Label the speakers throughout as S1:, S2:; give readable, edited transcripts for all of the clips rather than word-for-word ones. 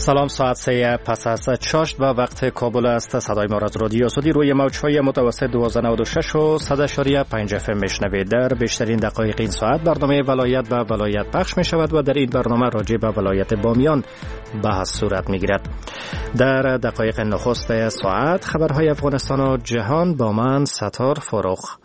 S1: سلام، ساعت 3 پس از چاشت و وقت کابل است. صدای ما را از رادیو آزادی روی موج‌های متوسط 1296 و 100.5 FM میشنوید. در بیشترین دقایق این ساعت برنامه ولایت و ولایت پخش می شود و در این برنامه راجع به ولایت بامیان بحث صورت می گیرد. در دقایق نخست ساعت خبرهای افغانستان و جهان با من ستار فروخ.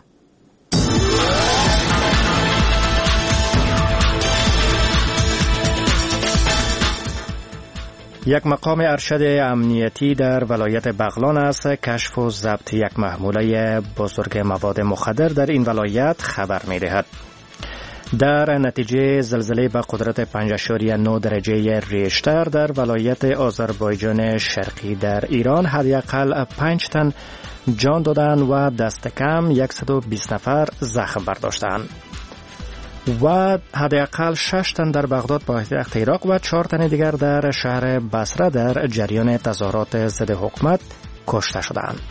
S1: یک مقام ارشد امنیتی در ولایت بغلان است کشف و ضبط یک محموله بزرگ مواد مخدر در این ولایت خبر می دهد. در نتیجه زلزله با قدرت 5.9 درجه ریشتر در ولایت آذربایجان شرقی در ایران حداقل 5 تن جان دادند و دست کم 120 نفر زخم برداشتند. و حداقل 6 تن در بغداد پایتخت عراق و 4 تن دیگر در شهر بصره در جریان تظاهرات ضد حکومت کشته شدند.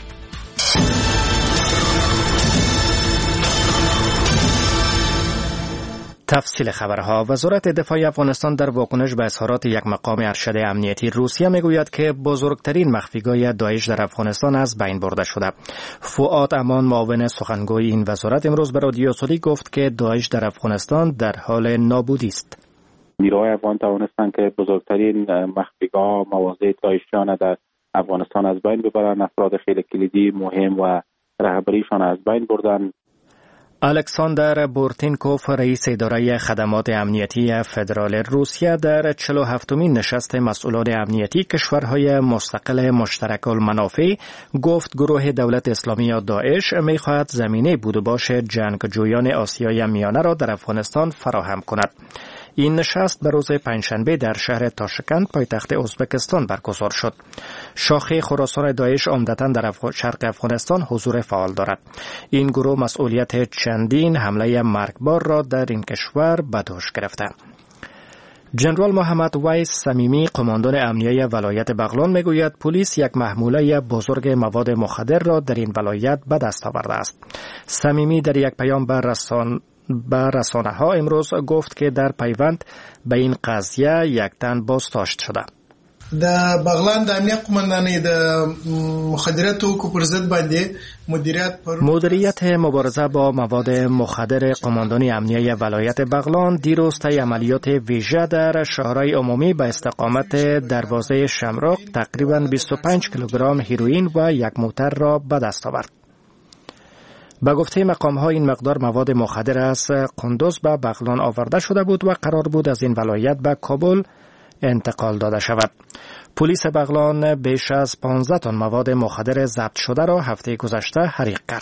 S1: تفصیل خبرها. وزارت دفاع افغانستان در واکنش به اظهارات یک مقام ارشد امنیتی روسیه میگوید که بزرگترین مخفیگاه داعش در افغانستان از بین برده شده. فؤاد امان معاون سخنگوی این وزارت امروز به رادیو آزادی گفت که داعش در افغانستان در حال نابودی است.
S2: نیروهای افغان توانستند که بزرگترین مخفیگاه مواضع داعشیان در افغانستان از بین ببرند. افراد خیلی کلیدی مهم و رهبریشان از بین بردند.
S1: الکساندر بورتینکوف رئیس اداره خدمات امنیتی فدرال روسیه در 47مین نشست مسئولان امنیتی کشورهای مستقل مشترک المنافع گفت گروه دولت اسلامی یا داعش می‌خواهد زمینه بود و باش جنگجویان آسیای میانه را در افغانستان فراهم کند. این نشست به روز پنجشنبه در شهر تاشکند پایتخت ازبکستان برگزار شد. شاخه خراسان داعش عمدتاً در شرق افغانستان حضور فعال دارد. این گروه مسئولیت چندین حمله مرگبار را در این کشور به دوش گرفته. جنرال محمد ویس صمیمی قماندان امنیه ولایت بغلان میگوید پلیس یک محموله بزرگ مواد مخدر را در این ولایت به دست آورده است. صمیمی در یک پیام به رسانه ها امروز گفت که در پیوند به این قضیه یک تن بازداشت شده.
S3: د بغلان د امنیت قماندانۍ د مخدرات توکو پر ضد باندې
S1: مدیریت مبارزه با مواد مخدر قماندانی امنیه ولایت بغلان دیروز طی عملیات ویژه در شهرهای عمومی به استقامت دروازه شمراق تقریباً 25 کیلوگرم هیروئین و یک موتر را به دست آورد. به گفته مقام‌ها این مقدار مواد مخدر از قندوز به بغلان آورده شده بود و قرار بود از این ولایت به کابل انتقال داده شود. پلیس بغلان بیش از 15 تن مواد مخدر ضبط شده را هفته گذشته حریق کرد.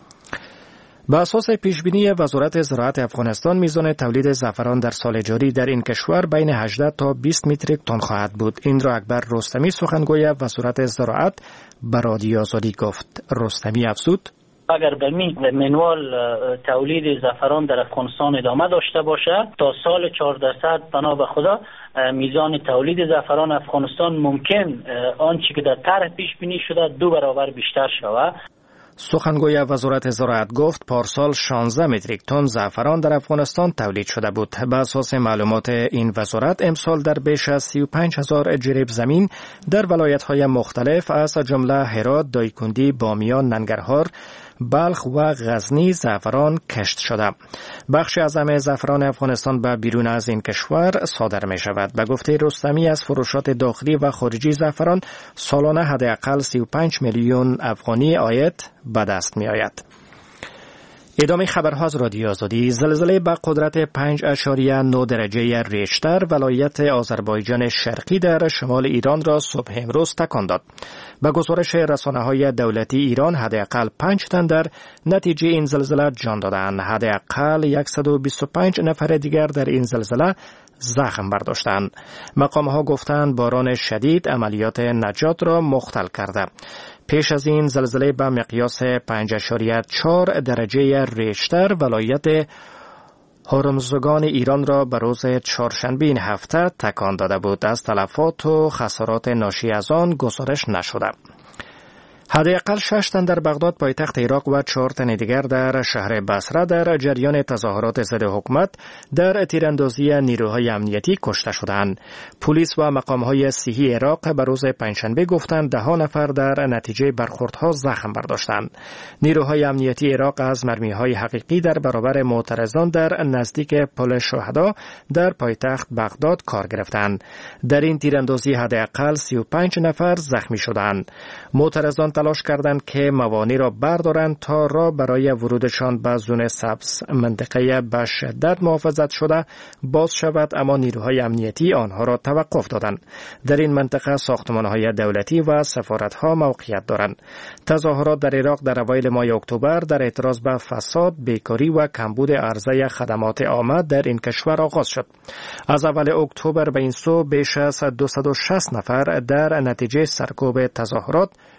S1: به اساس پیشبینی وزارت زراعت افغانستان میزان تولید زعفران در سال جاری در این کشور بین 18 تا 20 متریک تن خواهد بود. این را اکبر رستمی سخنگوی وزارت زراعت به رادیو آزادی گفت. رستمی افزود
S4: اگر به منوال تولید زعفران در افغانستان ادامه داشته باشد تا سال 400 بنا به خدا میزان تولید زعفران افغانستان ممکن آنچه که در طرح پیش بینی شده 2 برابر بیشتر شود.
S1: سخنگوی وزارت زراعت گفت پارسال 16 متریک تن زعفران در افغانستان تولید شده بود. به اساس معلومات این وزارت امسال در بیش از 35,000 جریب زمین در ولایت‌های مختلف از جمله هرات، دایکندی، بامیان، ننگرهار، بلخ و غزنی زعفران کشت شده. بخش اعظم زعفران افغانستان به بیرون از این کشور صادر می شود. به گفته رستمی از فروشات داخلی و خارجی زعفران سالانه حداقل 35 میلیون افغانی عاید به دست می آید. ادامه خبرها از رادیو آزادی. زلزله با قدرت 5.9 درجه ریشتر ولایت آذربایجان شرقی در شمال ایران را صبح امروز تکان داد. به گزارش رسانه‌های دولتی ایران حداقل 5 تن در نتیجه این زلزله جان دادند. حداقل 125 نفر دیگر در این زلزله زخم برداشتند. مقام‌ها گفتند باران شدید عملیات نجات را مختل کرده. پیش از این زلزله به مقیاس 5.4 درجه ریشتر ولایت هرمزگان ایران را به روز چهارشنبه این هفته تکان داده بود. از تلفات و خسارات ناشی از آن گزارش نشده. حداقل 6 تن در بغداد پایتخت عراق و 4 تن دیگر در شهر بصره در جریان تظاهرات ضد حکومت در تیراندازی نیروهای امنیتی کشته شدند. پلیس و مقام‌های صحی عراق به روز پنجشنبه گفتند 10 نفر در نتیجه برخوردها زخم برداشتند. نیروهای امنیتی عراق از مرمی‌های حقیقی در برابر معترضان در نزدیک پل شهدا در پایتخت بغداد کار گرفتند. در این تیراندازی حداقل 35 نفر زخمی شدند. معترضان تلاش کردند که موانع را بردارند تا راه برای ورودشان به زون سبز منطقه به شدت محافظت شده باز شود، اما نیروهای امنیتی آنها را توقف دادند. در این منطقه ساختمان‌های دولتی و سفارت‌ها موقعیت دارند. تظاهرات در عراق در اوایل ماه اکتبر در اعتراض به فساد، بیکاری و کمبود عرضه خدمات عامه در این کشور آغاز شد. از اول اکتبر به این سو بیش از 260 نفر در نتیجه سرکوب تظاهرات